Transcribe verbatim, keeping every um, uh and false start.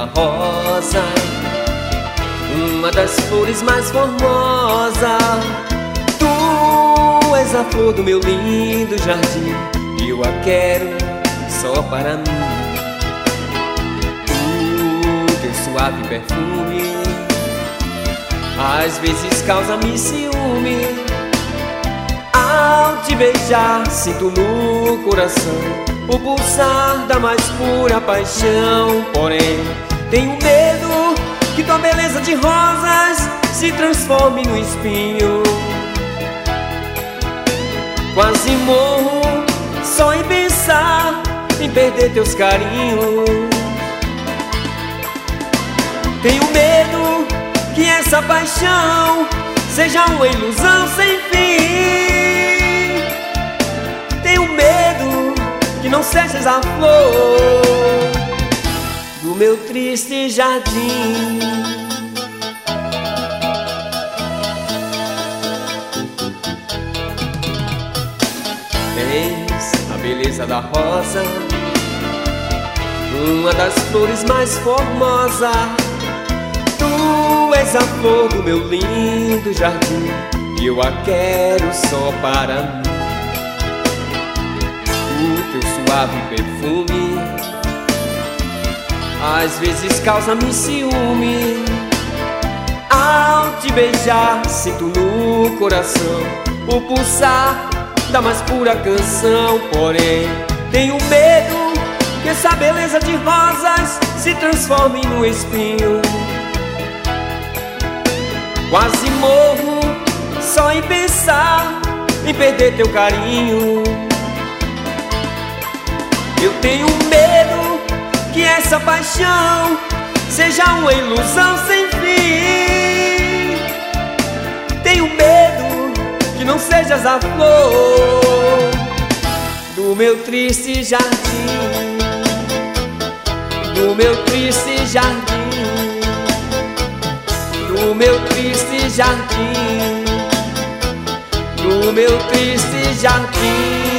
rosa, uma das flores mais formosas. Tu és a flor do meu lindo jardim, e eu a quero só para mim. O teu suave perfume às vezes causa-me ciúme. Ao te beijar sinto no coração o pulsar da mais pura paixão. Porém tenho medo que tua beleza de rosas se transforme no espinho. Quase morro só em pensar em perder teus carinhos. Tenho medo que essa paixão seja uma ilusão sem fim. Tenho medo que não sejas a flor do meu triste jardim. Tens a beleza da rosa, uma das flores mais formosas. Tu és a flor do meu lindo jardim, e eu a quero só para mim. O teu suave perfume às vezes causa-me ciúme. Ao te beijar sinto no coração o pulsar da mais pura canção. Porém tenho medo que essa beleza de rosas se transforme no espinho. Quase morro só em pensar em perder teu carinho. Eu tenho medo que essa paixão seja uma ilusão sem fim. Tenho medo que não sejas a flor do meu triste jardim, do meu triste jardim, do meu triste jardim, do meu triste jardim.